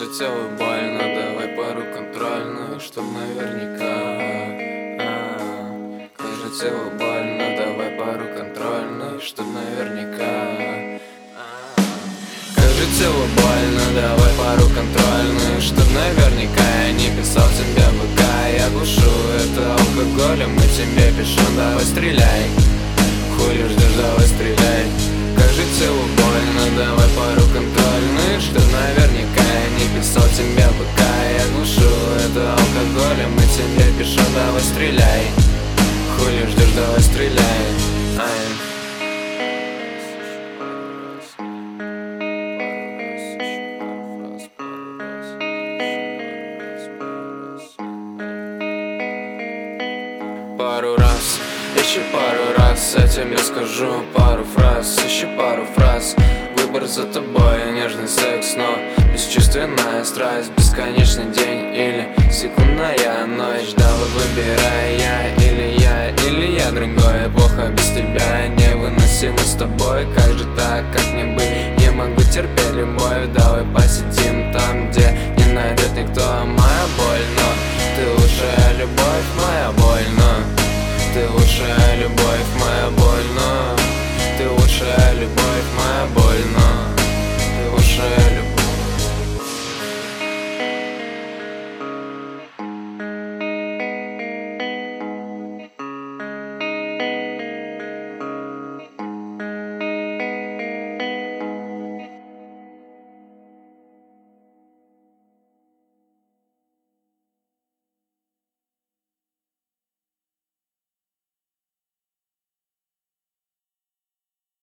Кажется, телу больно, давай пару контрольных, чтоб наверняка. Кажется, телу больно, давай пару контрольных, чтоб наверняка. Кажется, телу больно, давай пару контрольных, чтоб наверняка. Я не писал тебе ВК, я глушу это алкоголем, мы тебе пишем, давай стреляй. Хули ждешь, давай стреляй. Кажется, телу больно, давай пару контрольных, чтоб наверняка. Я не писал тебе ВК, я глушу это алкоголем, мы тебе пишем, давай стреляй. Хули ждешь, давай стреляй. Пару раз, еще пару раз, я тебе скажу пару фраз, еще пару фраз. Выбор за тобой, нежный секс, но бесчувственная страсть. Бесконечный день или секундная ночь. Давай выбирай, или я другое. Плохо без тебя, невыносимо с тобой. Как же так, как не быть, не могу терпеть любовь. Давай